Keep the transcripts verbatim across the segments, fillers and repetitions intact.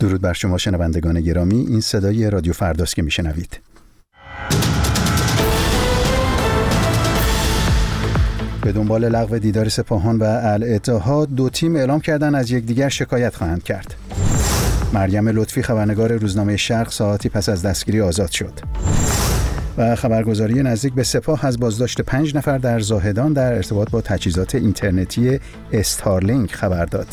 درود بر شما شنوندگان گرامی، این صدای رادیو فرداست که میشنوید. به دنبال لغو دیدار سپاهان و الاتحاد، دو تیم اعلام کردن از یکدیگر شکایت خواهند کرد. مریم لطفی خبرنگار روزنامه شرق ساعتی پس از دستگیری آزاد شد. و خبرگزاری نزدیک به سپاه از بازداشت پنج نفر در زاهدان در ارتباط با تجهیزات اینترنتی استارلینک خبر داد.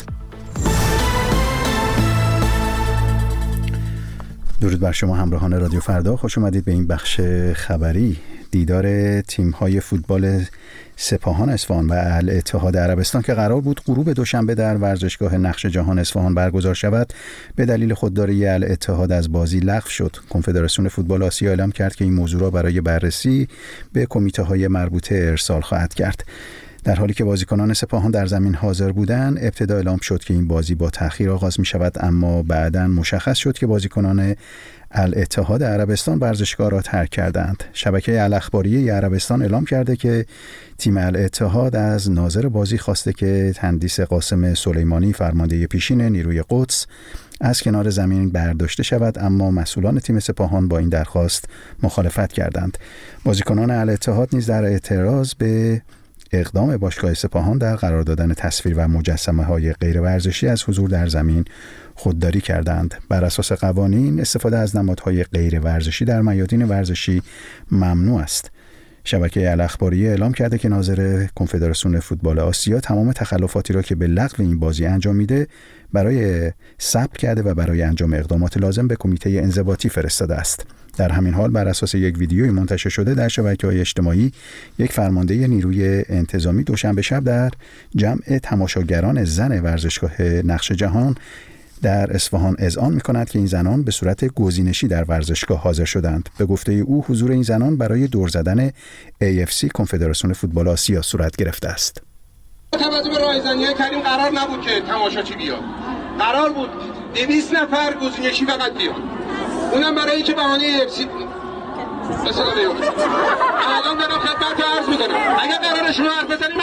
درود بر شما همراهان رادیو فردا، خوش اومدید به این بخش خبری. دیدار تیم‌های فوتبال سپاهان اصفهان و الاتحاد عربستان که قرار بود غروب دوشنبه در ورزشگاه نقش جهان اصفهان برگزار شود، به دلیل خودداری الاتحاد از بازی لغو شد. کنفدراسیون فوتبال آسیا اعلام کرد که این موضوع را برای بررسی به کمیته‌های مربوطه ارسال خواهد کرد. در حالی که بازیکنان سپاهان در زمین حاضر بودند، ابتدا اعلام شد که این بازی با تأخیر آغاز می شود، اما بعداً مشخص شد که بازیکنان الاتحاد عربستان ورزشگاه را ترک کردند. شبکه الاخباری عربستان اعلام کرده که تیم الاتحاد از ناظر بازی خواسته که تندیس قاسم سلیمانی فرمانده پیشین نیروی قدس از کنار زمین برداشته شود، اما مسئولان تیم سپاهان با این درخواست مخالفت کردند. بازیکنان الاتحاد نیز در اعتراض به اقدام باشگاه سپاهان در قرار دادن تصویر و مجسمه های غیر ورزشی از حضور در زمین خودداری کردند. بر اساس قوانین استفاده از نمادهای غیر ورزشی در میادین ورزشی ممنوع است. شبکه الاخباری اعلام کرده که ناظر کنفدراسیون فوتبال آسیا تمام تخلفاتی را که به لغو این بازی انجام میده برای ثبت کرده و برای انجام اقدامات لازم به کمیته انضباطی فرستاده است. در همین حال بر اساس یک ویدیوی منتشر شده در شبکه‌های اجتماعی، یک فرمانده نیروی انتظامی دوشنبه شب در جمع تماشاگران زن ورزشگاه نقش جهان در اصفهان اذعان می‌کند که این زنان به صورت گزینشی در ورزشگاه حاضر شدند. به گفته او، حضور این زنان برای دور زدن ای اف سی کنفدراسیون فوتبال آسیا صورت گرفته است. توجه به رایزنی‌های کریم قرار نبود که تماشاچی بیاد. قرار بود دویست نفر گزینشی فقط بیاد. اونم برای اینکه بهانه ای اف سی مثلا بیاد. الان دارم خدمت عرض می‌کنم. اگه قرارش رو حرف بزنیم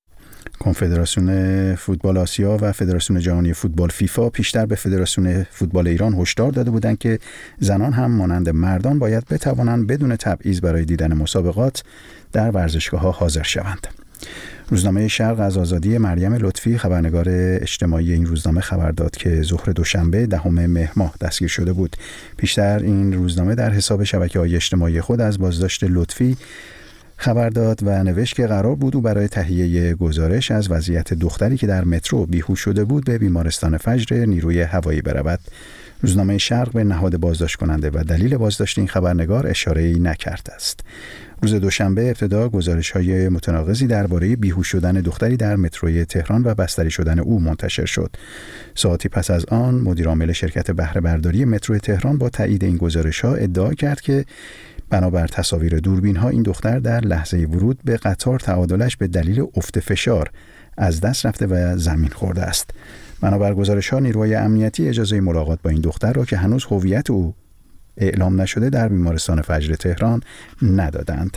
کنفدراسیون فوتبال آسیا و فدراسیون جهانی فوتبال فیفا پیشتر به فدراسیون فوتبال ایران هشدار داده بودند که زنان هم مانند مردان باید بتوانند بدون تبعیض برای دیدن مسابقات در ورزشگاه‌ها حاضر شوند. روزنامه شرق از آزادی مریم لطفی خبرنگار اجتماعی این روزنامه خبر داد که ظهر دوشنبه دهم مهر ماه دستگیر شده بود. پیشتر این روزنامه در حساب شبکه‌های اجتماعی خود از بازداشت لطفی خبر داد و نوشت که قرار بود او برای تهیه گزارش از وضعیت دختری که در مترو بیهوش شده بود به بیمارستان فجر نیروی هوایی برود. روزنامه شرق به نهاد بازداشت کننده و دلیل بازداشت این خبرنگار اشاره‌ای نکرده است. روز دوشنبه ابتدا گزارش‌های متناقضی درباره بیهوش شدن دختری در متروی تهران و بستری شدن او منتشر شد. ساعتی پس از آن مدیرعامل شرکت بهره برداری مترو تهران با تایید این گزارش‌ها ادعا کرد که بنابر تصاویر دوربین‌ها این دختر در لحظه ورود به قطار تعادلش به دلیل افت فشار از دست رفته و زمین خورده است. بنابر گزارش‌ها نیروهای امنیتی اجازه ملاقات با این دختر را که هنوز هویت او اعلام نشده در بیمارستان فجر تهران ندادند.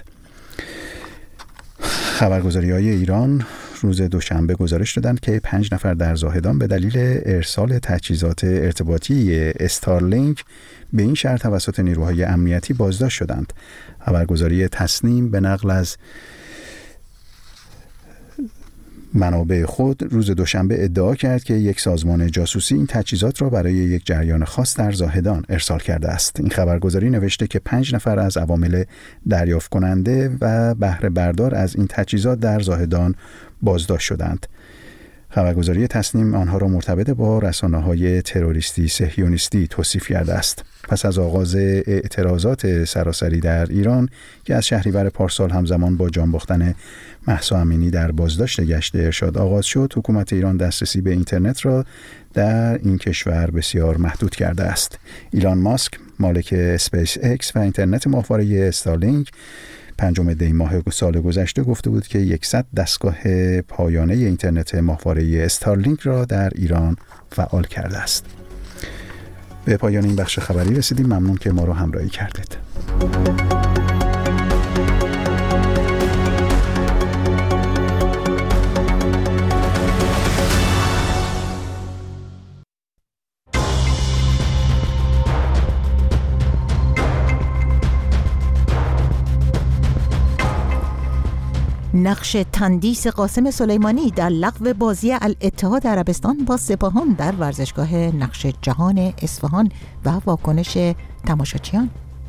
خبرگزاری‌های ایران روز دوشنبه گزارش دادند که پنج نفر در زاهدان به دلیل ارسال تجهیزات ارتباطی استارلینک به این شرط توسط نیروهای امنیتی بازداشت شدند. خبرگزاری تصنیم به نقل از منابع خود روز دوشنبه ادعا کرد که یک سازمان جاسوسی این تجهیزات را برای یک جریان خاص در زاهدان ارسال کرده است. این خبرگزاری نوشته که پنج نفر از عوامل دریافت کننده و بهره بردار از این تجهیزات در زاهدان بازداشت شدند. خبرگزاری تصنیم آنها را مرتبط با رسانه‌های تروریستی صهیونیستی توصیف کرده است. پس از آغاز اعتراضات سراسری در ایران که از شهریور پارسال همزمان با جان باختن مهسا امینی در بازداشت گشت ارشاد آغاز شد، حکومت ایران دسترسی به اینترنت را در این کشور بسیار محدود کرده است. ایلان ماسک مالک اسپیس اکس و اینترنت ماهواره استارلینک پنجم دی ماه سال گذشته گفته بود که صد دستگاه پایانه اینترنت ماهواره استارلینک را در ایران فعال کرده است. به پایان این بخش خبری رسیدیم. ممنون که ما رو همراهی کردید. نقش تندیس قاسم سلیمانی در لغو بازی الاتحاد عربستان با سپاهان در ورزشگاه نقش جهان اصفهان و واکنش تماشاچیان.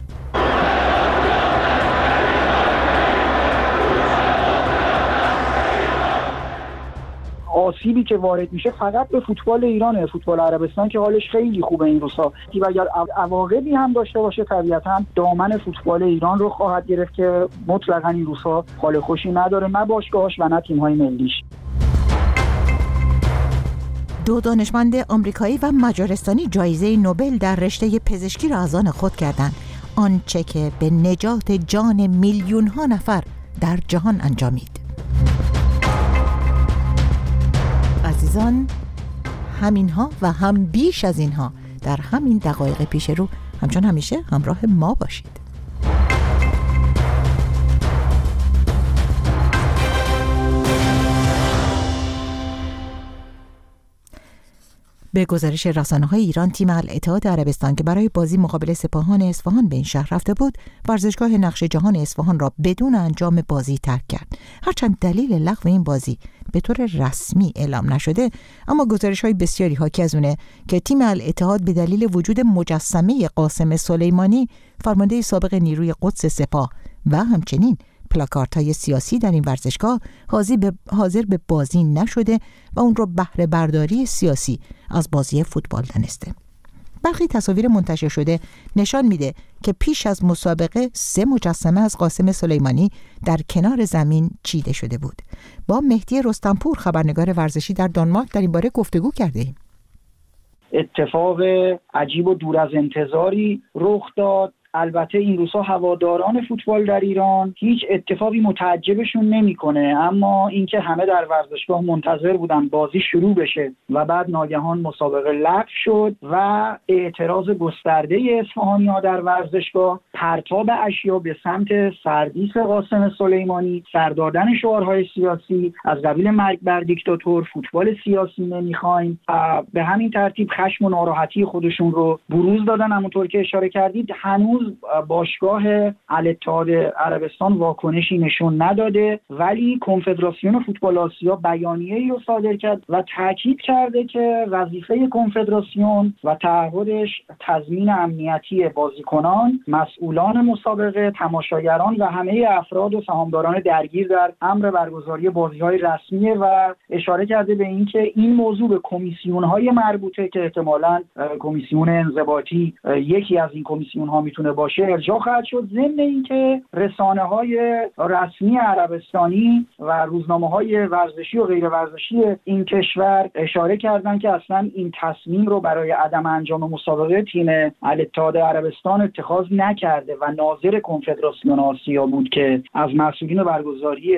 آسیبی که وارد میشه فقط به فوتبال ایرانه، فوتبال عربستان که حالش خیلی خوبه این روزها و اگر عواقبی هم داشته باشه طبیعتاً دامن فوتبال ایران رو خواهد گرفت که مطلقاً این روزها حال خوشی نداره، نه باشگاهاش و نه تیم‌های ملیش. دو دانشمند آمریکایی و مجارستانی جایزه نوبل در رشته پزشکی را از آن خود کردند، آنچه که به نجات جان میلیون‌ها نفر در جهان انجامید. عزیزان، همینها و هم بیش از اینها در همین دقایق پیش رو همچون همیشه همراه ما باشید. به گزارش رسانه‌های ایران، تیم الاتحاد عربستان که برای بازی مقابل سپاهان اصفهان به این شهر رفته بود، ورزشگاه نقش جهان اصفهان را بدون انجام بازی ترک کرد. هرچند دلیل لغو این بازی به طور رسمی اعلام نشده، اما گزارش‌های بسیاری حاکی از اونه که تیم الاتحاد به دلیل وجود مجسمه قاسم سلیمانی، فرمانده سابق نیروی قدس سپاه و همچنین پلاکاردهای سیاسی در این ورزشگاه حاضر به, حاضر به بازی نشده و اون رو بهره برداری سیاسی از بازی فوتبال دانسته. برخی تصاویر منتشر شده نشان میده که پیش از مسابقه سه مجسمه از قاسم سلیمانی در کنار زمین چیده شده بود. با مهدی رستمپور، خبرنگار ورزشی در دانمارک، در این باره گفتگو کرده ایم. اتفاق عجیب و دور از انتظاری رخ داد. البته این روزها هواداران فوتبال در ایران هیچ اتفاقی متعجبشون نمیکنه، اما اینکه همه در ورزشگاه منتظر بودن بازی شروع بشه و بعد ناگهان مسابقه لغو شد و اعتراض گسترده اصفهانی‌ها در ورزشگاه، پرتاب اشیا به سمت سردیس قاسم سلیمانی، سردادن شعارهای سیاسی از قبیل مرگ بر دیکتاتور، فوتبال سیاسی نمیخوایم، به همین ترتیب خشم و ناراحتی خودشون رو بروز دادن. همونطور که اشاره کردید هنوز باشگاه الاتحاد عربستان واکنشی نشون نداده، ولی کنفدراسیون فوتبال آسیا بیانیه‌ای رو صادر کرد و تاکید کرده که وظیفه کنفدراسیون و تعهدش تضمین امنیتی بازیکنان، مسئولان مسابقه، تماشاگران و همه افراد و سهامداران درگیر در امر برگزاری بازی‌های رسمیه و اشاره کرده به اینکه این موضوع به کمیسیون‌های مربوطه که احتمالاً کمیسیون انضباطی یکی از این کمیسیون‌ها میتونه باشه ارجاع خواهد شد، ضمن اینکه رسانه‌های رسمی عربستانی و روزنامه‌های ورزشی و غیر ورزشی این کشور اشاره کردن که اصلا این تصمیم رو برای عدم انجام مسابقه تیم الاتحاد عربستان اتخاذ نکرده و ناظر کنفدراسیون آسیا بود که از مسئولین برگزاری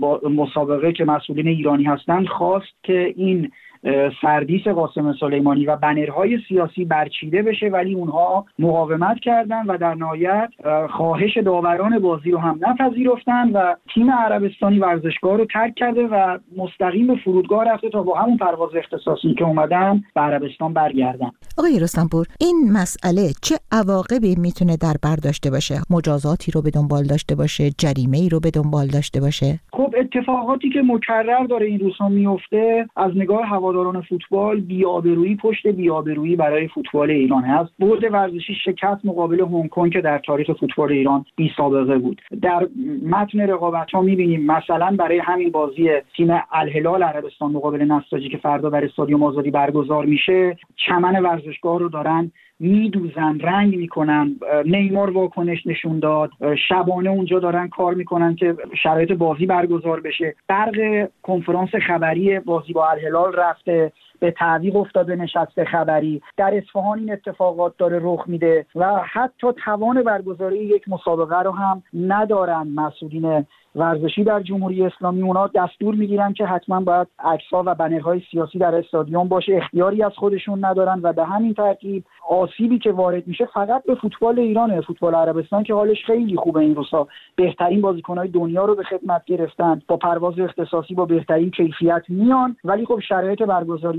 مسابقه که مسئولین ایرانی هستند خواست که این سردیس قاسم سلیمانی و بنرهای سیاسی برچیده بشه، ولی اونها مقاومت کردن و در نهایت خواهش داوران بازی رو هم نپذیرفتن و تیم عربستانی ورزشگاه رو ترک کرده و مستقیم به فرودگاه رفته تا با همون پرواز اختصاصی که اومدن به عربستان برگردن. آقای رستمپور، این مسئله چه عواقبی میتونه در بر داشته باشه؟ مجازاتی رو به دنبال داشته باشه، جریمه‌ای رو به دنبال داشته باشه؟ خب اتفاقاتی که مکرر داره این روزها میفته از نگاه هواداران فوتبال بی‌آبرویی پشت بی‌آبرویی برای فوتبال ایران هست. برد ورزشی شکست مقابل هنگ کنگ که در تاریخ فوتبال ایران بی سابقه بود. در متن رقابت‌ها می‌بینیم مثلا برای همین بازی تیم الهلال عربستان مقابل نساجی که فردا در استادیوم آزادی برگزار میشه، چمن ورزشگاه رو دارن میدوزن، رنگ میکنن. نیمار واکنش نشون داد، شبانه اونجا دارن کار میکنن که شرایط بازی برگزار بشه. برق کنفرانس خبری بازی با الهلال رفته، به تعویق افتاده نشست خبری. در اصفهان این اتفاقات داره رخ میده و حتی توان برگزاری یک مسابقه رو هم ندارن مسئولین ورزشی در جمهوری اسلامی. اونا دستور میگیرن که حتما باید عکس‌ها و بنرهای سیاسی در استادیوم باشه، اختیاری از خودشون ندارن و به همین ترتیب آسیبی که وارد میشه فقط به فوتبال ایرانه. فوتبال عربستان که حالش خیلی خوبه این روزها، بهترین بازیکن‌های دنیا رو به خدمت گرفتن، با پرواز اختصاصی با بهترین کیفیت میان، ولی خب شرایط برگزاری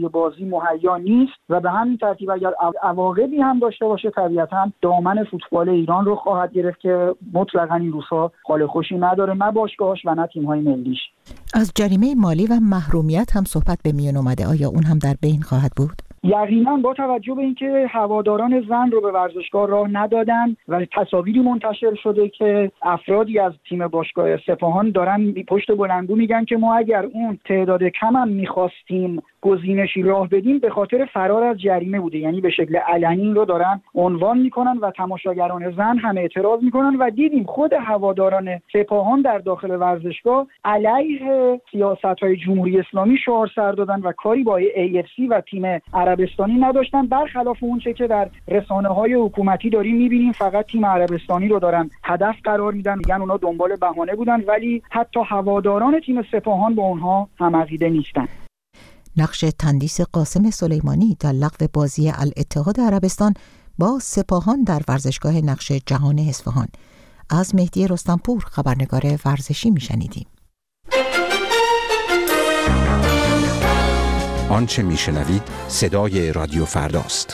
برای بازی مهیا نیست و به همین ترتیب اگر عواقبی هم داشته باشه طبیعتاً دامن فوتبال ایران رو خواهد گرفت که مطلقاً این روزها حال خوشی نداره، نه باشگاهاش و نه تیم‌های ملیش. از جریمه مالی و محرومیت هم صحبت به میان اومده، آیا اون هم در بین خواهد بود؟ یقینا با توجه به اینکه هواداران زن رو به ورزشگاه راه ندادن و تصاویری منتشر شده که افرادی از تیم باشگاه سپاهان دارن پشت بلندگو میگن که ما اگر اون تعداد کم هم میخواستیم گزینشی راه بدیم به خاطر فرار از جریمه بوده، یعنی به شکل علنی رو دارن عنوان میکنن و تماشاگران زن هم اعتراض میکنن و دیدیم خود هواداران سپاهان در داخل ورزشگاه علیه سیاست‌های جمهوری اسلامی شعار سر دادن و کاری با ای اف سی و تیم عربستانی نداشتن، برخلاف اون چه که در رسانه‌های حکومتی داریم می‌بینیم فقط تیم عربستانی رو دارن هدف قرار میدن، میگن اونا دنبال بهانه بودن، ولی حتی هواداران تیم سپاهان با اونها هم عقیده نیستن. نقش تندیس قاسم سلیمانی در لغو بازی الاتحاد عربستان با سپاهان در ورزشگاه نقش جهان اصفهان. از مهدی رستمپور خبرنگار ورزشی میشنیدیم. آنچه میشنوید صدای رادیو فرداست.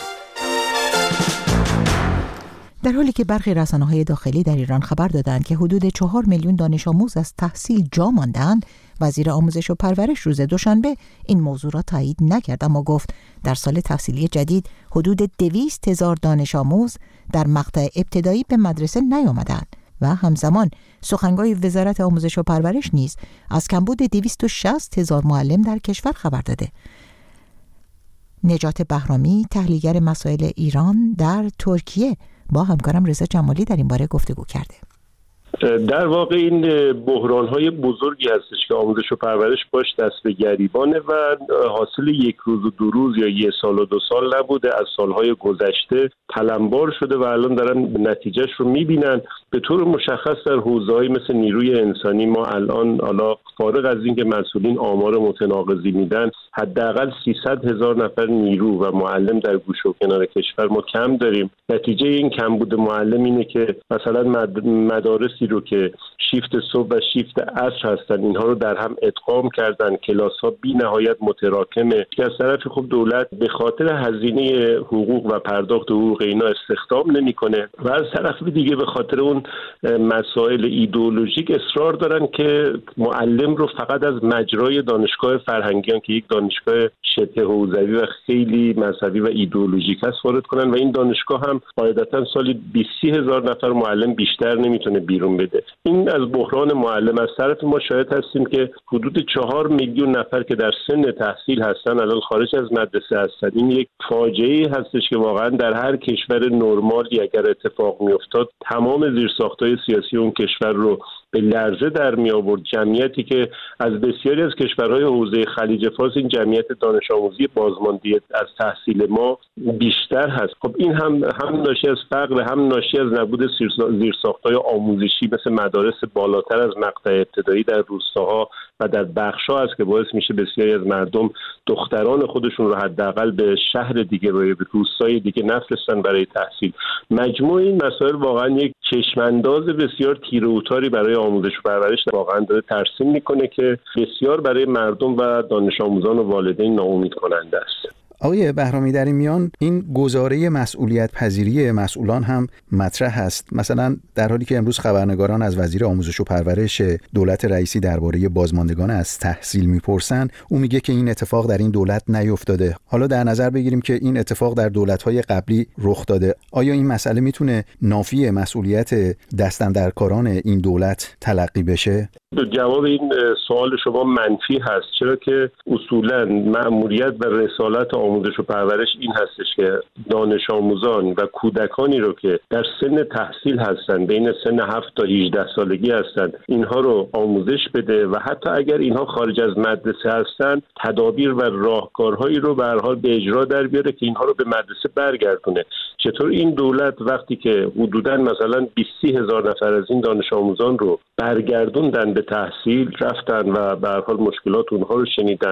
در حالی که برخی رسانه‌های داخلی در ایران خبر دادند که حدود چهار میلیون دانش آموز از تحصیل جا ماندند، وزیر آموزش و پرورش روز دوشنبه این موضوع را تایید نکرد، اما گفت در سال تحصیلی جدید حدود دویست هزار دانش آموز در مقطع ابتدایی به مدرسه نیامدند و همزمان سخنگوی وزارت آموزش و پرورش نیز از کمبود دویست و شصت هزار معلم در کشور خبر داده. نجات بهرامی، تحلیلگر مسائل ایران در ترکیه، با همکارم رضا جمالی در این باره گفتگو کرده. در واقع این بحران‌های بزرگی هستش که آموزش و پرورش باش دست به گریبانه و حاصل یک روز و دو روز یا یک سال و دو سال نبوده، از سالهای گذشته تلمبار شده و الان دارن نتیجهش رو می‌بینن. به طور مشخص در حوزه‌های مثل نیروی انسانی ما الان حالا فارغ از اینکه مسئولین آمار متناقضی میدن، حداقل سیصد هزار نفر نیرو و معلم در گوشه و کنار کشور ما کم داریم. نتیجه این کمبود معلم اینه که مثلا مدارسی رو که شیفت صبح و شیفت عصر هستن اینها رو در هم ادغام کردن، کلاس‌ها بی نهایت متراکمه که از طرف خب دولت به خاطر هزینه حقوق و پرداخت حقوق اینا استخدام نمی‌کنه و از طرف دیگه به خاطر اون مسائل ایدئولوژیک اصرار دارن که معلم رو فقط از مجرای دانشگاه فرهنگیان که یک دانشگاه شبه حوزوی و خیلی مذهبی و ایدئولوژیک است وارد کنن و این دانشگاه هم قاعدتاً سالی بیست هزار نفر معلم بیشتر نمیتونه بیرون بده. این از بحران معلم. از طرف ما شاهد هستیم که حدود چهار میلیون نفر که در سن تحصیل هستن الان خارج از مدرسه هستن. این یک فاجعه هستش که واقعا در هر کشور نرمالی اگر اتفاق میافتاد تمام زیرساخت‌های سیاسی اون کشور رو به لرزه در می آورد. جمعیتی که از بسیاری از کشورهای حوزه خلیج فارس این جمعیت دانش آموزی بازمانده از تحصیل ما بیشتر هست. خب این هم هم ناشی از فقر، هم ناشی از نبود زیرساخت‌های آموزشی مثل مدارس بالاتر از مقطع ابتدایی در روستاها و در بخش‌ها است که باعث میشه بسیاری از مردم دختران خودشون رو حداقل به شهر دیگه و به روستای دیگه نفرستن برای تحصیل. مجموع این مسائل واقعا یک چشمانداز بسیار تیره و تاری برای آموزش و پرورش واقعا داره ترسیم میکنه که بسیار برای مردم و دانش آموزان و والدین ناامید کننده است. آقای بهرامی، در این میان این گزاره مسئولیت پذیری مسئولان هم مطرح است. مثلا در حالی که امروز خبرنگاران از وزیر آموزش و پرورش دولت رئیسی درباره بازماندگان از تحصیل میپرسن، او میگه که این اتفاق در این دولت نیفتاده. حالا در نظر بگیریم که این اتفاق در دولت‌های قبلی رخ داده، آیا این مسئله میتونه نافی مسئولیت دستاندرکاران این دولت تلقی بشه؟ جواب این سوال شما منفی هست، چرا که اصولاً مأموریت و رسالت آموزش و پرورش این هستش که دانش آموزان و کودکانی رو که در سن تحصیل هستن، بین سن هفت تا هجده سالگی هستن، اینها رو آموزش بده و حتی اگر اینها خارج از مدرسه هستن تدابیر و راهکارهایی رو به هر حال به اجرا در بیاره که اینها رو به مدرسه برگردونه. چطور این دولت وقتی که حدوداً مثلا بیست هزار نفر از این دانش آموزان رو برگردوندن به تحصیل، رفتن و به هر حال مشکلات اونها رو شنیدن،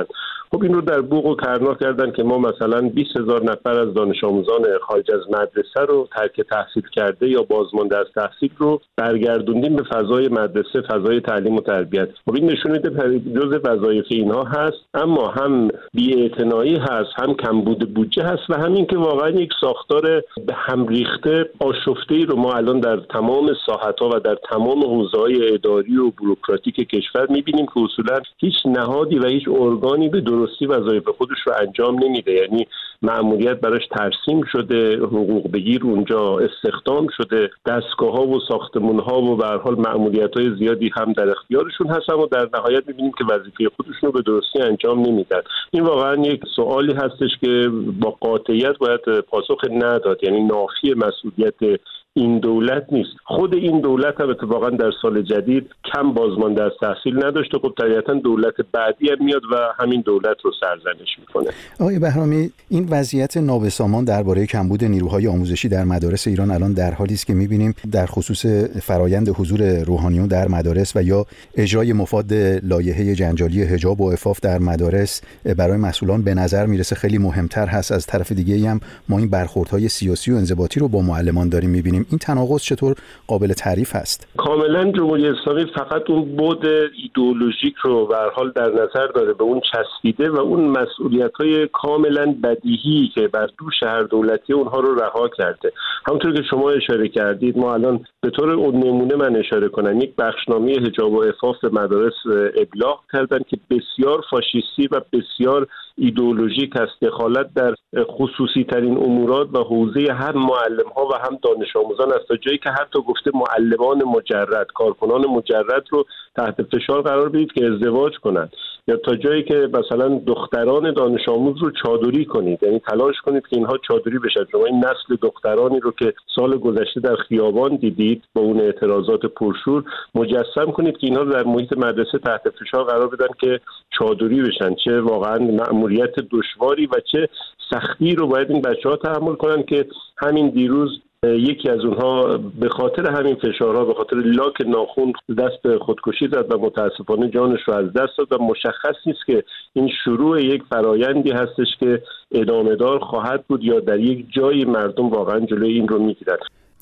خب این رو در بوق و کرنا کردن که ما مثلا بیست هزار نفر از دانش آموزان خارج از مدرسه رو ترک تحصیل کرده یا بازمانده از تحصیل رو برگردوندیم به فضای مدرسه، فضای تعلیم و تربیت. خب این نشون میده جزء وظایف اینها هست، اما هم بی‌اعتنایی هست، هم کمبود بودجه هست و همین که واقعا یک ساختار به هم ریخته آشفته‌ای رو ما الان در تمام ساحت‌ها و در تمام حوزه‌های اداری و بوروکراتیک کشور می‌بینیم که اصولاً هیچ نهادی و هیچ ارگانی به درستی وظایف خودش رو انجام نمیده. یعنی مأموریت براش ترسیم شده، حقوق بگیر اونجا استخدام شده، دستگاه‌ها و ساختمان‌ها و به هر حال مأموریت‌های زیادی هم در اختیارشون هست و در نهایت می‌بینیم که وظیفه خودشون رو به درستی انجام نمیدن. این واقعا یک سوالی هستش که با قاطعیت باید پاسخ نداد. یعنی نافی مسئولیت این دولت نیست. خود این دولت هم اتفاقا در سال جدید کم بازمانده از تحصیل نداشته. خب طبیعتا دولت بعدی هم میاد و همین دولت رو سرزنش میکنه. آقای بهرامی، این وضعیت نابسامان درباره کمبود نیروهای آموزشی در مدارس ایران الان در حالی است که میبینیم در خصوص فرایند حضور روحانیون در مدارس و یا اجرای مفاد لایحه جنجالی حجاب و عفاف در مدارس برای مسئولان به نظر میرسه خیلی مهمتر هست. از طرف دیگه هم ما این برخوردهای سیاسی و انضباطی رو با معلمان داریم میبینیم. این تناقض چطور قابل تعریف هست؟ کاملا جمهوری اسلامی فقط اون بعد ایدئولوژیک رو به هر حال در نظر داره، به اون چسبیده و اون مسئولیت‌های کاملا بدیهی که بر دوش هر دولتی اونها رو رها کرده. همونطور که شما اشاره کردید، ما الان به طور نمونه من اشاره کنم یک بخشنامه حجاب و عفاف به مدارس ابلاغ کردن که بسیار فاشیستی و بسیار ایدئولوژیک است. دخالت در خصوصی ترین امورات و حوزه هم معلم ها و هم دانش آموزان است، تا جایی که حتی گفته معلمان مجرد، کارکنان مجرد رو تحت فشار قرار بدید که ازدواج کنند، یا تا جایی که مثلا دختران دانش آموز رو چادری کنید، یعنی تلاش کنید که اینها چادری بشن. شما این نسل دخترانی رو که سال گذشته در خیابان دیدید با اون اعتراضات پرشور، مجسم کنید که اینها رو در محیط مدرسه تحت فشار قرار بدن که چادری بشن. چه واقعا مأموریت دشواری و چه سختی رو باید این بچه‌ها تحمل کنن که همین دیروز یکی از اونها به خاطر همین فشارها، به خاطر لاک ناخن دست به خودکشی زد و متاسفانه جانش رو از دست داد و مشخص نیست که این شروع یک فرایندی هستش که ادامه دار خواهد بود یا در یک جای مردم واقعا جلوی این رو میگیرن.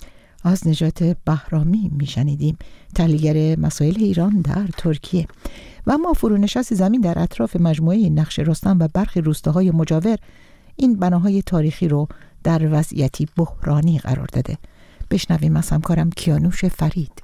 از نجات بهرامی میشنیدیم، تحلیلگر مسائل ایران در ترکیه. و اما فرونشست زمین در اطراف مجموعه نقش رستم و برخی روستاهای مجاور این بناهای تاریخی رو در وضعیتی بحرانی قرار داده. بشنویم از همکارم کیانوش فرید.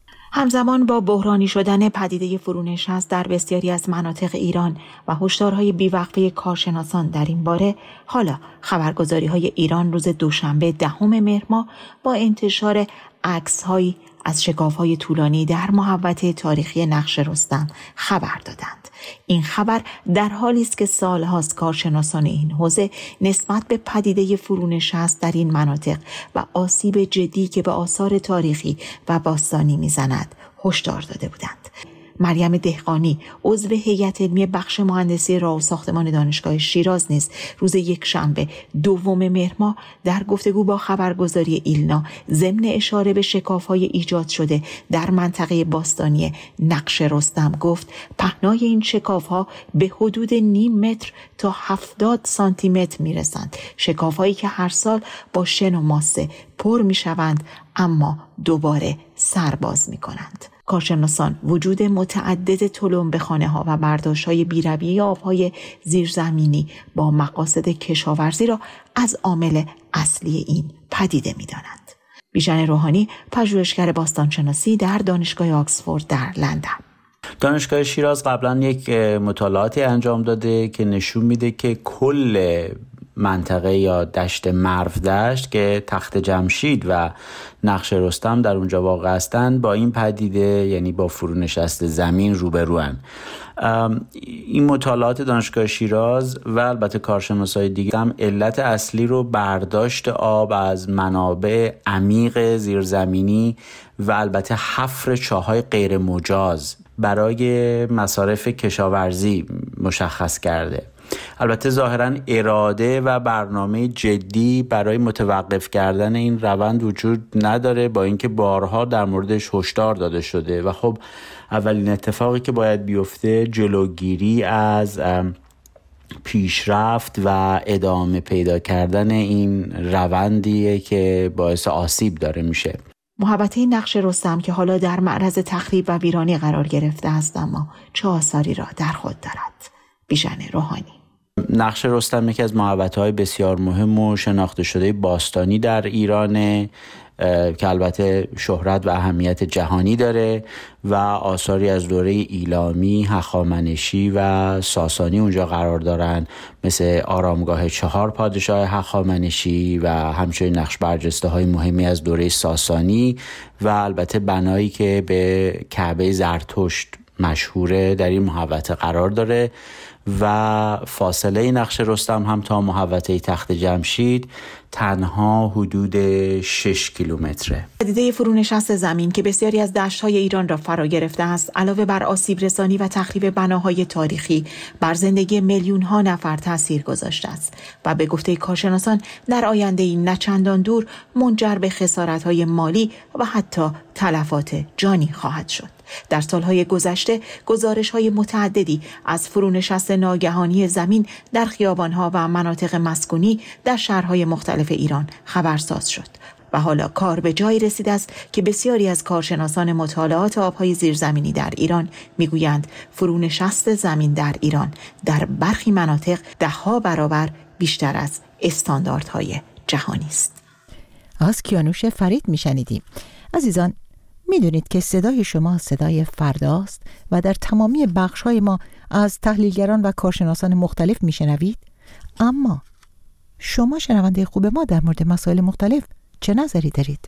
همزمان با بحرانی شدن پدیده فرونشست در بسیاری از مناطق ایران و هشدارهای بیوقفه کارشناسان در این باره، حالا خبرگزاری‌های ایران روز دوشنبه دهم مهر ماه با انتشار عکس‌هایی از شکاف‌های طولانی در محوطه تاریخی نقش رستم خبر دادند. این خبر در حالی است که سال‌هاست کارشناسان این حوزه نسبت به پدیده فرونشست در این مناطق و آسیب جدی که به آثار تاریخی و باستانی می‌زند هشدار داده بودند. مریم دهقانی، عضو هیئت علمی بخش مهندسی راه و ساختمان دانشگاه شیراز نیز روز یک شنبه دوم مهر ماه در گفتگو با خبرگزاری ایلنا ضمن اشاره به شکاف‌های ایجاد شده در منطقه باستانی نقش رستم گفت پهنای این شکاف‌ها به حدود نیم متر تا هفتاد سانتی متر میرسند. شکاف‌هایی که هر سال با شن و ماسه پر میشوند اما دوباره سرباز میکنند. کارشناسان وجود متعدد تلمبه خانه‌ها و برداشت‌های بی‌رویه آب‌های زیرزمینی با مقاصد کشاورزی را از عامل اصلی این پدیده می‌دانند. بیژن روحانی، پژوهشگر باستانشناسی در دانشگاه آکسفورد در لندن. دانشگاه شیراز قبلا یک مطالعاتی انجام داده که نشون میده که کل منطقه یا دشت مرو دشت که تخت جمشید و نقش رستم در اونجا واقع هستند با این پدیده، یعنی با فرونشست زمین روبروان. این مطالعات دانشگاه شیراز و البته کارشناسای دیگه هم علت اصلی رو برداشت آب از منابع عمیق زیرزمینی و البته حفر چاهای غیر مجاز برای مصارف کشاورزی مشخص کرده. البته ظاهراً اراده و برنامه جدی برای متوقف کردن این روند وجود نداره، با اینکه بارها در موردش هشدار داده شده و خب اولین اتفاقی که باید بیفته جلوگیری از پیشرفت و ادامه پیدا کردن این روندیه که باعث آسیب داره میشه. محوطه نقش رستم که حالا در معرض تخریب و ویرانی قرار گرفته است، اما چه آثاری را در خود دارد؟ بیژن روحانی. نقش رستم یکی از محوطه‌های بسیار مهم و شناخته شده باستانی در ایرانه که البته شهرت و اهمیت جهانی داره و آثاری از دوره ایلامی، هخامنشی و ساسانی اونجا قرار دارن، مثل آرامگاه چهار پادشاه هخامنشی و همچنین نقش برجسته های مهمی از دوره ساسانی و البته بنایی که به کعبه زرتشت مشهوره در این محوطه قرار داره و فاصله نقش رستم هم تا محوطه تخت جمشید تنها حدود شش کیلومتره. پدیده فرونشست زمین که بسیاری از دشت‌های ایران را فرا گرفته است، علاوه بر آسیب رسانی و تخریب بناهای تاریخی، بر زندگی میلیون‌ها نفر تاثیر گذاشته است و به گفته کارشناسان در آینده نه چندان دور منجر به خسارت‌های مالی و حتی تلفات جانی خواهد شد. در سالهای گذشته گزارش‌های متعددی از فرونشست ناگهانی زمین در خیابان‌ها و مناطق مسکونی در شهرهای مختلف ایران خبرساز شد و حالا کار به جایی رسیده است که بسیاری از کارشناسان مطالعات آب‌های زیرزمینی در ایران میگویند فرونشست زمین در ایران در برخی مناطق ده‌ها برابر بیشتر از استانداردهای جهانی است. از کیانوش فرید میشنیدیم. عزیزان، میدونید که صدای شما صدای فرداست و در تمامی بخش‌های ما از تحلیلگران و کارشناسان مختلف میشنوید، اما شما شنونده خوب ما در مورد مسائل مختلف چه نظری دارید؟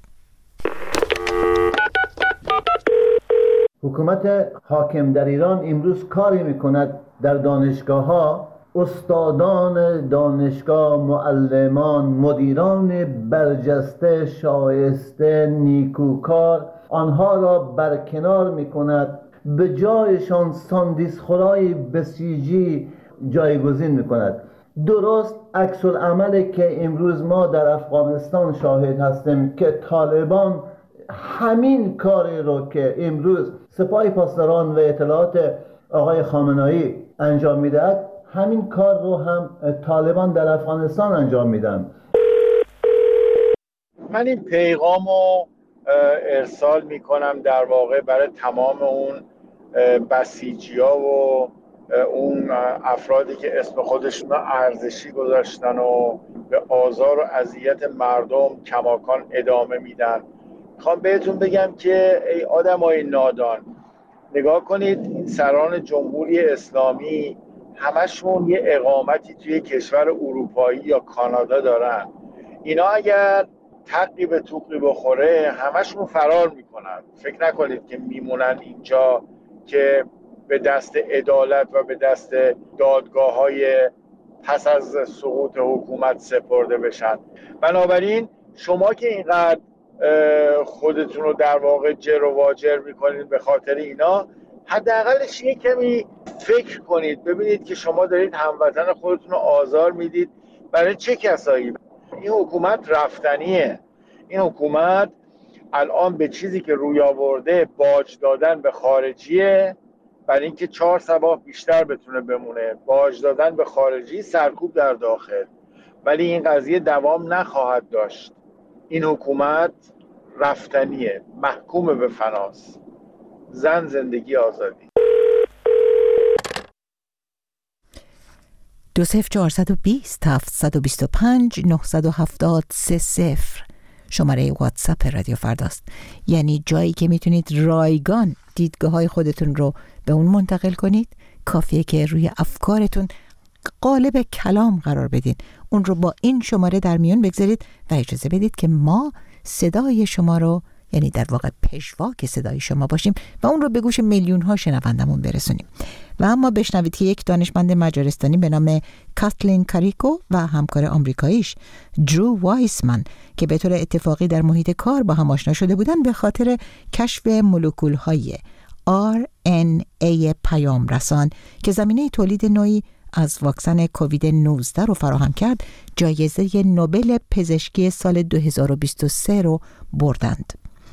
حکومت حاکم در ایران امروز کاری میکند در دانشگاه ها استادان دانشگاه، معلمان، مدیران برجسته، شایسته، نیکوکار آنها را برکنار میکند، به جایشان ساندیس خورای بسیجی جایگزین میکند. درست عکس العملی که امروز ما در افغانستان شاهد هستیم که طالبان همین کاری رو که امروز سپاه پاسداران و اطلاعات آقای خامنه‌ای انجام میدهد، همین کار رو هم طالبان در افغانستان انجام میدن. من این پیغام رو ارسال میکنم در واقع برای تمام اون بسیجی ها و اون افرادی که اسم خودشون رو ارزشی گذاشتن و به آزار و اذیت مردم کماکان ادامه میدن. میخوام بهتون بگم که ای آدمای نادان، نگاه کنید این سران جمهوری اسلامی همشون یه اقامتی توی کشور اروپایی یا کانادا دارن. اینا اگر تقی به توقی بخوره همشون فرار میکنن. فکر نکنید که میمونن اینجا که به دست عدالت و به دست دادگاه های پس از سقوط حکومت سپرده بشن. بنابراین شما که اینقدر خودتون رو در واقع جر و واجر میکنید به خاطر اینا، حداقلش یک کمی فکر کنید، ببینید که شما دارید هموطن خودتون رو آزار میدید برای چه کسایی. این حکومت رفتنیه. این حکومت الان به چیزی که روی آورده باج دادن به خارجیه، برای اینکه چهار سباه بیشتر بتونه بمونه. باج دادن به خارجی، سرکوب در داخل. ولی این قضیه دوام نخواهد داشت. این حکومت رفتنیه، محکوم به فناست. زن، زندگی، آزادی. دو صفر چهارصد و بیست هفتصد و بیست و پنج نهصد و هفتاد سه صفر شماره واتساپ رادیو فرداست، یعنی جایی که میتونید رایگان دیدگاه های خودتون رو به اون منتقل کنید. کافیه که روی افکارتون قالب کلام قرار بدین، اون رو با این شماره در میون بگذارید و اجازه بدید که ما صدای شما رو، یعنی در واقع پشواک صدای شما باشیم و اون رو به گوش میلیون ها شنوندمون برسونیم. و اما بشنوید که یک دانشمند مجارستانی به نام کاتلین کاریکو و همکار آمریکاییش درو وایسمن که به طور اتفاقی در محیط کار با هم آشنا شده بودن، به خاطر کشف مولکول های آر ان ای پیام رسان که زمینه تولید نوعی از واکسن کووید نوزده رو فراهم کرد، جایزه نوبل پزشکی سال دو هزار و بیست و سه رو بردند.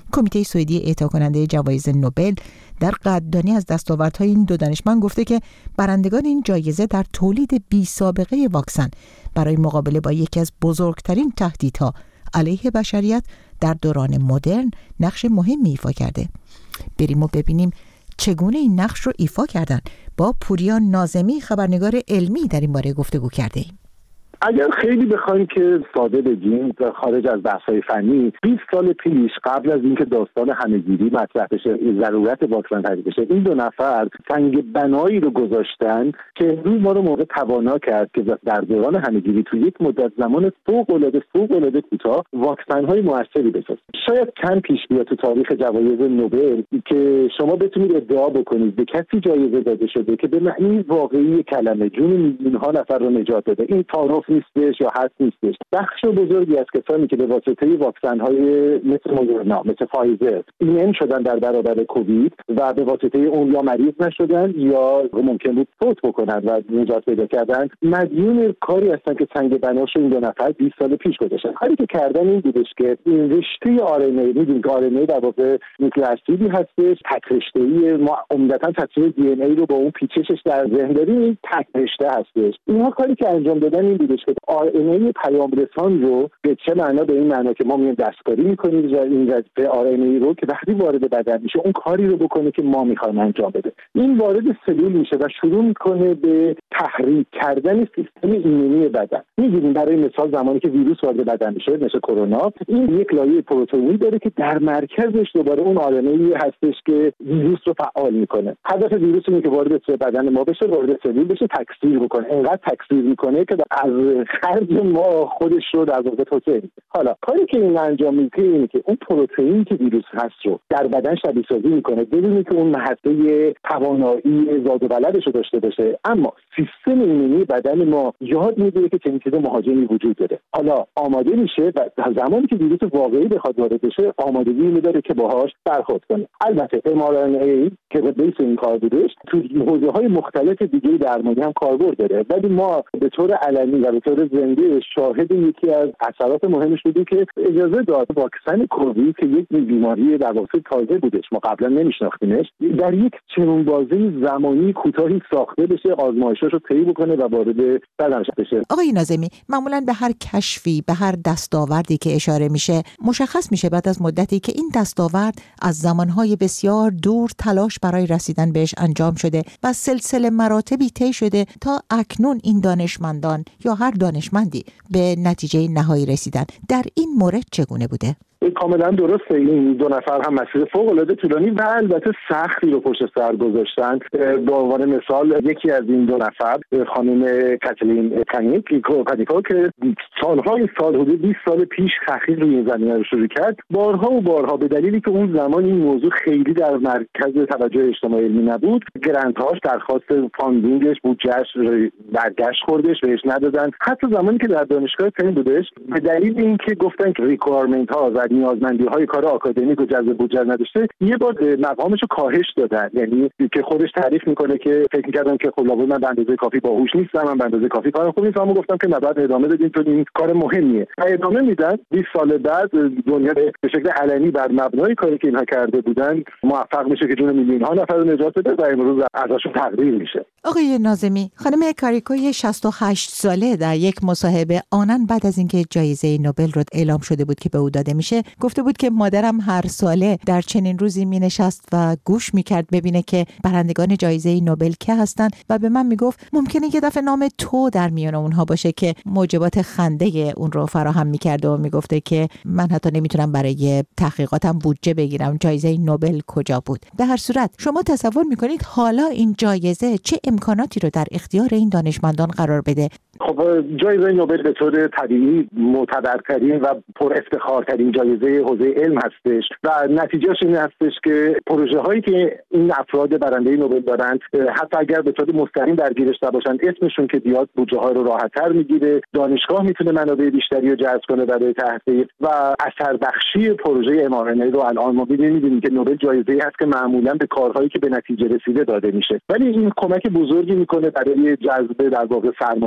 کمیته سوئدی اعطا کننده جوایز نوبل در قدردانی از دستاوردهای این دو دانشمند گفته که برندگان این جایزه در تولید بی سابقه واکسن برای مقابله با یکی از بزرگترین تهدیدها علیه بشریت در دوران مدرن نقش مهمی ایفا کرده. بریم و ببینیم چگونه این نقش رو ایفا کردن. با پوریا ناظمی خبرنگار علمی در این باره گفتگو کرده ایم. اگر خیلی بخوایم که ساده بگیم خارج از بحث‌های فنی، بیست سال پیش قبل از اینکه داستان همه‌گیری مطرح بشه، ضرورت واکسن تعریف بشه، این دو نفر سنگ بنایی رو گذاشتن که امروز ما رو موقع توانا کرد که در دوران همه‌گیری تو یک مدت زمان فوق‌العاده فوق‌العاده کوتاه واکسن‌های موثری بسازیم. شاید کم پیش بیاد تو تاریخ جوایز نوبل که شما بتونید ادعا بکنید به کسی جایزه داده شده که به معنی واقعی کلمه جون میلیون‌ها نفر رو نجات بده. این تعارف نیستش یا هست نیستش. بخش بزرگی از کسانی که به واسطه واکسن‌های مثل مدرنا، مثل فایزر ایمن شدن در برابر کووید و به واسطه اون یا مریض نشدن یا ممکن بود فوت بکنن و نجات پیدا کردن، مدیون کاری هستن که سنگ بناش این دو نفر بیست سال پیش گذاشتن. کاری که کردن این بودش که این رشته آر ان ای، می‌دونید که آر ان ای در واقع نوکلئیک اسیدی هستش، تک رشته‌ای، ما عمدتاً تصویر دی ان ای رو با اون پیچشش در ذهن داریم، تک رشته هستش. اینها کاری که انجام دادن این بودش که آر ان ای پیام رسان رو به چه معنا؟ به این معنا که ما میایم دستکاری می‌کنیم و این وظیفه آر ان ای رو که وقتی وارد بدن میشه اون کاری رو بکنه که ما می‌خوایم انجام بده. این وارد سلول میشه و شروع می‌کنه به تحریک کردن سیستم ایمنی بدن. می‌دونیم برای مثال زمانی که ویروس وارد بدن میشه مثل کرونا، این یک لایه پروتئینی داره که در مرکزش دوباره اون آر ان ای هستش که ویروس رو فعال می‌کنه. هدف ویروس اینه که وارد بدن ما بشه، وارد سلول بشه، تکثیر بکنه. اینقدر تکثیر می‌کنه که از خرج ما خودش رو در واقع توسعه. حالا کاری که این انجام میده اینه که اون پروتئین که ویروس هست رو در بدن شبیه سازی میکنه بدون که اون محطه توانایی زاد و ولدش رو داشته باشه، اما سیستم ایمنی بدن ما یاد میگیره که چنین چیز مهاجمی وجود داره. حالا آماده میشه و زمانی که ویروس واقعی بخواد وارد بشه آمادگی اینو داره که باهاش برخورد کنه. البته ام آر ان ای که به بیس این کار بودش تو حوزه‌های مختلف دیگه درمانی هم کاربرد داره، ولی ما به طور علنی و به طور زنده شاهد یکی از اثرات مهمش بودیم که اجازه داد واکسن کووید که یک بیماری در واقع تازه بودش، ما قبلا نمیشناختیمش، در یک چنین بازه زمانی کوتاهی ساخته بشه، آزمایشش رو طی بکنه و وارد بدن بشه. آقای ناظمی، معمولا به هر کشفی، به هر دستاوردی که اشاره میشه مشخص میشه بعد از مدتی که این دستاورد از زمانهای بسیار دور تلاش برای رسیدن بهش انجام شده و سلسله مراتبی طی شده تا اکنون این دانشمندان یا هر دانشمندی به نتیجه نهایی رسیدن. در این مورد چگونه بوده؟ کاملا درسته. این دو نفر هم مسیر فوق‌العاده طولانی و البته سختی رو پشت سر گذاشتن. به عنوان مثال یکی از این دو نفر خانم کاتلین کانیکو که سالهای سال حدود بیست سال پیش تحقیق روی این زمینه رو شروع کرد، بارها و بارها به دلیلی که اون زمان این موضوع خیلی در مرکز توجه اجتماعی علمی نبود، گرانت‌هاش، درخواست فاندینگش، بودجه‌اش برگشت خوردش، بهش ندادن. حتی زمانی که در دانشگاه پن بودش به دلیل اینکه گفتن که ریکوایرمنت ها و نیازمندی‌های کار آکادمیک و جذب بودجه نداشته، یه بار مقامش رو کاهش دادن. یعنی که خودش تعریف میکنه که فکر می‌کردم که خب لابد من به اندازه کافی باهوش نیستم، من به اندازه کافی کارم خوب نیستم، اما گفتم که نباید ادامه بدین چون این کار مهمیه. و ادامه میدن. بیست سال بعد دنیا به شکل علنی بر مبنای کاری که اینها کرده بودن موفق میشه که جون میلیون‌ها نفر رو نجات بده و امروز ازشون تقدیر میشه. آقای ناظمی، خانم کاریکوی شصت و هشت ساله در یک مصاحبه آنن بعد از اینکه جایزه نوبل رو اعلام شده بود که به او داده میشه گفته بود که مادرم هر ساله در چنین روزی می نشست و گوش می کرد ببینه که برندگان جایزه نوبل که هستن و به من می گفت ممکنه یه دفعه نام تو در میان اونها باشه که موجبات خنده اون رو فراهم می کرد و می گفته که من حتی نمیتونم برای تحقیقاتم بودجه بگیرم، جایزه نوبل کجا بود. به هر صورت شما تصور می کنید حالا این جایزه چه امکاناتی رو در اختیار این دانشمندان قرار بده؟ خب جایزه نوبل به طور طبیعی معتبرترین و پر افتخارترین جایزه حوزه علم هستش و نتیجهش این هستش که پروژه هایی که این افراد برنده نوبل دارند حتی اگر به طور مستقیم درگیرش نباشن اسمشون که بیاد بودجه ها رو راحت‌تر میگیره، دانشگاه میتونه منابع بیشتری رو جذب کنه برای تحقیق و اثر بخشی پروژه ام آر ان ای رو الان ما می‌بینیم که نوبل جایزه‌ای هست که معمولا به کارهایی که به نتیجه رسیده داده میشه، ولی این کمک بزرگی میکنه برای جذب در واقع سرمایه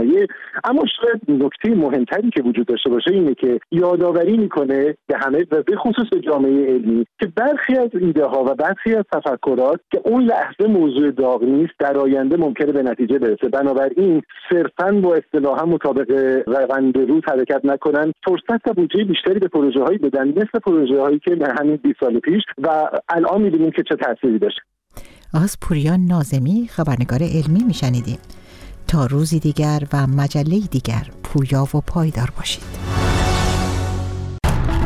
اما شاید نکته مهمتری که وجود داشته باشه اینه که یادآوری میکنه به همه و به خصوص به جامعه علمی که برخی از ایده ها و برخی از تفکرات که اون لحظه موضوع داغ نیست در آینده ممکنه به نتیجه برسه. بنابراین صرفاً با اصطلاحا مطابق روند روز حرکت نکنن، فرصت و بودجه بیشتری به پروژه هایی بدن مثل پروژه هایی که همین بیست سال پیش و الان می‌بینیم که چه تأثیری داشت. از پوریان ناظمی خبرنگار علمی میشنیدیم. تا روزی دیگر و مجله دیگر پویا و پایدار باشید.